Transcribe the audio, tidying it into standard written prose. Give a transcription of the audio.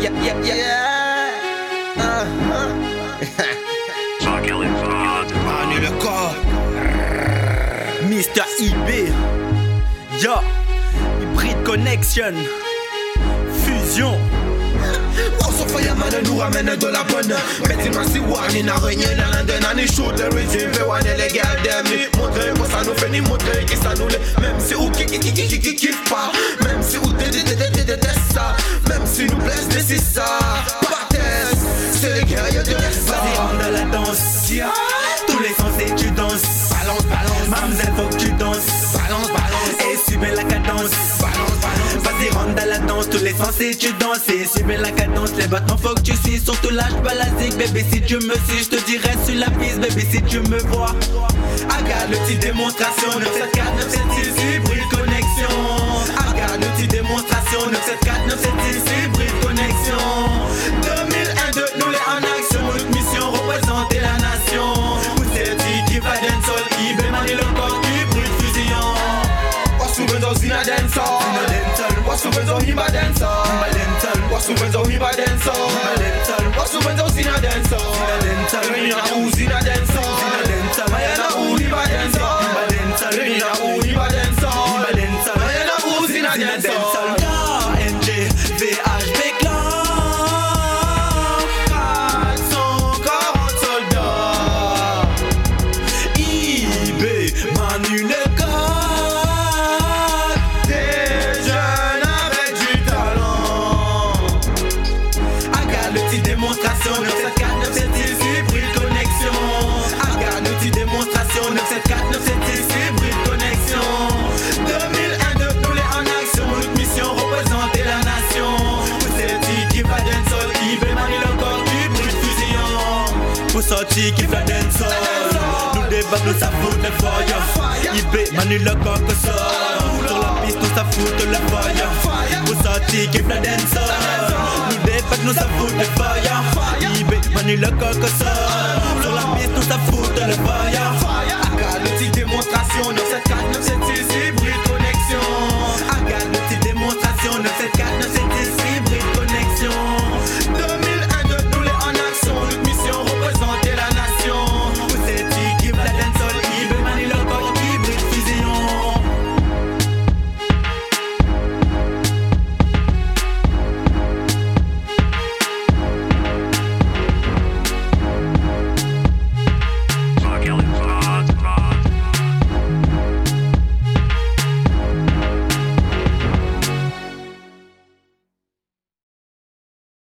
Manu le corps, Mr. IB, yo, Hybrid Connection, Fusion. Fireman nous ramène de la bonne. Mais dis-moi si Warning a régné dans London. And he shoot the regime, fait one illégal d'ami. Montrer quoi ça nous fait, ni montrer qui ça nous l'est. Même si ou qui kiffe pas. Même si ou déteste ça. Même si nous blesse, c'est ça. Pathès, c'est les guerriers de l'Est. Vas-y rentre dans la danse. Tous les sens et tu danses. Balance, balance. Mamzelle faut que tu danses. Balance, balance. Et suis bien la cadence. Balance, balance. Vas-y rentre dans la danse, tous les sens et tu danses. Et suis bien la cadence, les battements faut que tu suis. Surtout lâche pas la zig, bébé si tu me suis. Je te dirai sur la piste, bébé si tu me vois. Regarde le petit démonstration, 974, 976, Hybrid Connection. Regarde le petit démonstration, 974, 976, Hybrid Connection. 2001, nous les en action, notre mission représenter la nation. Vous êtes qui va d'un sol, qui veut manier le corps, Hybrid Fusion. Wasubenzo zina dancehall. Wasubenzo himba dancehall. Wasubenzo himba dancehall. Wasubenzo zina dancehall. Reina u zina dancehall. Mayana u himba dancehall. Reina u himba dancehall. Mayana u zina dancehall. KNG, VHB Clan. 440 soldats. IB, Manu le corps. Démonstration 974 976 Hybrid Connection. Regarde l'outil démonstration 974 976 Hybrid Connection. 2001 nous les en action. Notre mission représenter la nation. Vous êtes qui va d'un sol, qui veut marier le corps, Hybrid Fusion. Pour sortir qui va d'un sol. Nous débattons, nous ça fout le fire. IB, Manu le corps que sort. Sur la piste, nous ça fout le fire. Pour sortir qui va d'un sol. Nous ça fout le fire. IB, Manu le corps que sort. Sur la piste, nous ça fout le fire. Regarde le petit démonstration 974 976